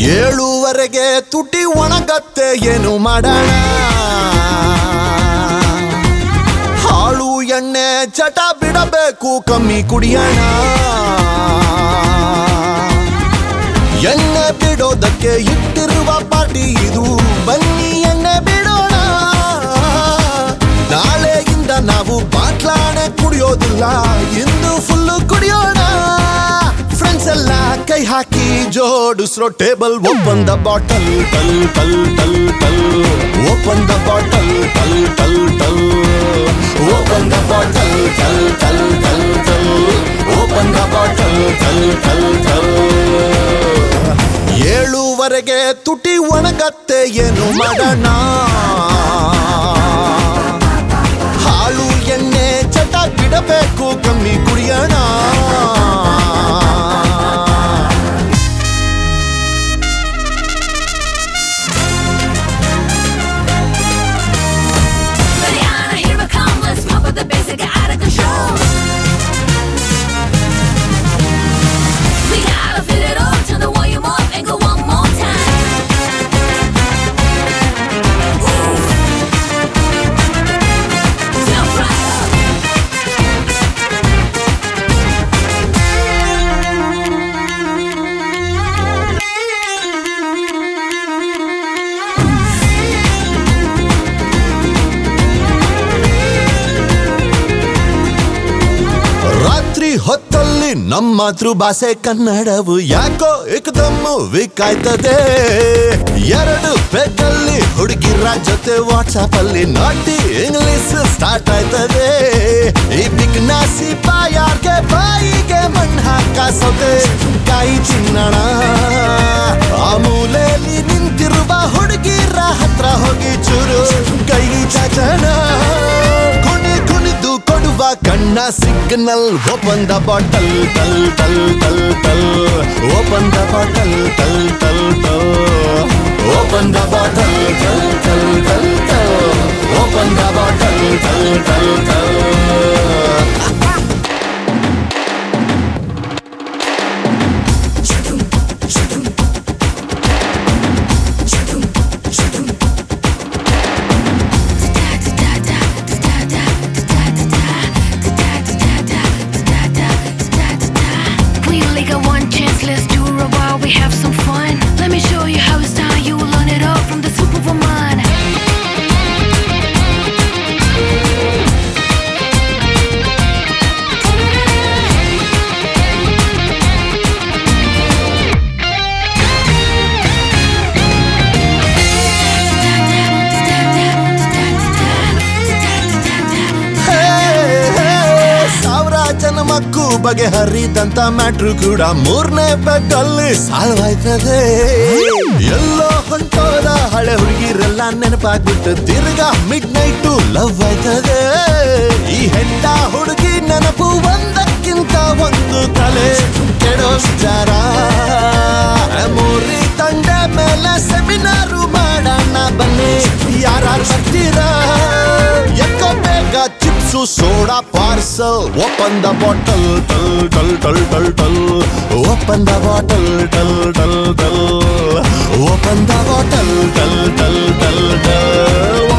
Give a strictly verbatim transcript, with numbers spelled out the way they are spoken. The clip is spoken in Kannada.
ಏಳುವರೆಗೆ ತುಟಿ ಒಣಗತ್ತೆ ಏನು ಮಾಡೋಣ ಹಾಳು ಎಣ್ಣೆ ಚಟ ಬಿಡಬೇಕು ಕಮ್ಮಿ ಕುಡಿಯೋಣ ಎಣ್ಣೆ ಬಿಡೋದಕ್ಕೆ ಇಟ್ಟಿರುವ ಪಾರ್ಟಿ ಇದು ಬನ್ನಿ ಎಣ್ಣೆ ಬಿಡೋಣ ನಾಳೆಯಿಂದ ನಾವು ಬಾಟ್ಲಾಣೆ ಕುಡಿಯೋದಿಲ್ಲ ಇಂದು ಫುಲ್ಲು ಕುಡಿಯೋಣ ಫ್ರೆಂಡ್ಸ್ ಎಲ್ಲ ಕೈ ಹಾಕಿ ಜೋಡಿಸ್ರೋ ಟೇಬಲ್ ಓಪನ್ ದ ಬಾಟಲ್ ಟಲ್ ಟಲ್ ಟಲ್ ಟಲ್ ಓಪನ್ ದ ಬಾಟಲ್ ಟಲ್ ಟಲ್ ಟಲ್ ಓಪನ್ ದ ಬಾಟಲ್ ಟಲ್ ಟಲ್ ಟಲ್ ಟಲ್ ಓಪನ್ ದ ಬಾಟಲ್ ಟಲ್ ಟಲ್ ಟಲ್ ಏಳುವರೆಗೆ ತುಟಿ ಒಣಗತ್ತೆ ಏನು ಮಾಡೋಣ ಹಾಳು ಎಣ್ಣೆ ಚಟ ಬಿಡಬೇಕು ಕಮ್ಮಿ ಕುಡಿಯೋಣ ಹೊತ್ತಲ್ಲಿ ನಮ್ಮ ಮಾತೃಭಾಷೆ ಕನ್ನಡವು ಯಾಕೋ ಏಕದಮ್ಮು ವಿಕಾಯ್ತದೆ ಎರಡು ಪೆಕ್ಕಲ್ಲಿ ಹುಡುಗಿರ ಜೊತೆ ವಾಟ್ಸಾಪ್ ಅಲ್ಲಿ ನಾಟಿ ಇಂಗ್ಲಿಷ್ ಸ್ಟಾರ್ಟ್ ಆಯ್ತದೆ ಈ ಬಿಗ್ನಾಸಿ ಬಾಯಾರ್ಗೆ ಬಾಯಿಗೆ ಮಣ್ಣು ಹಾಕ ಸೌತೆ ಕಾಯಿ ಚಿನ್ನಣ ಆ ಮೂಲೆಯಲ್ಲಿ ನಿಂತಿರುವ ಹುಡುಗಿರ ಹತ್ರ ಹೋಗಿ ಚೂರು ಕೈ ಚಾಚಣ ಕೊಡುವ ಕಣ್ಣ ಸಿಗ್ನಲ್ ಓಪನ್ ದ ಬಾಟಲ್ ಟಲ್ ಟಲ್ ಟಲ್ ಟಲ್ ಓಪನ್ ದ ಬಾಟಲ್ ಟಲ್ ಟಲ್ ಟಲ್ ಓಪನ್ ದ ಬಾಟಲ್ ಟಲ್ ಟಲ್ ಟಲ್ ಟಲ್ ಓಪನ್ ದ ಬಾಟಲ್ ಟಲ್ ಟಲ್ ಟಲ್ We have some fun. Let me show you how it's done. You will learn it all from the Superwoman. ಜನಮಕ್ಕೂ ಬಗೆಹರಿದಂತ ಮ್ಯಾಟ್ರು ಕೂಡ ಮೂರನೇ ಪೆಗ್ಗಲ್ಲಿ ಸಾಲ್ವ್ ಆಯ್ತದೆ ಎಲ್ಲೋ ಹೊಂಟೋದ ಹಳೆ ಹುಡುಗಿರೆಲ್ಲ ನೆನಪಾಗ್ಬಿಟ್ಟು ತಿರ್ಗಾ ಮಿಡ್ ನೈಟು ಲವ್ ಆಯ್ತದೆ ಈ ಹೆಂಡ ಹುಡುಗಿ ನೆನಪು ಒಂದಕ್ಕಿಂತ ಒಂದು ತಲೆ ಕೆಡೋ ವಿಚಾರ ಮೂರಿ ತಂಡೆ ಮೇಲೆ ಸೆಮಿನಾರು ಮಾಡೋಣ ಬನ್ನಿ ಯಾರು ಬರ್ತೀರಾ ಎಕ್ಕೋ ಬೇಗ chips soda parcel open the bottle ಟಲ್ ಟಲ್ ಟಲ್ ಟಲ್ ಟಲ್ ಓಪನ್ ದ ಬಾಟಲ್ ಟಲ್ ಟಲ್ ಟಲ್ ಓಪನ್ ದ ಬಾಟಲ್ ಟಲ್ ಟಲ್ ಟಲ್ ಟಲ್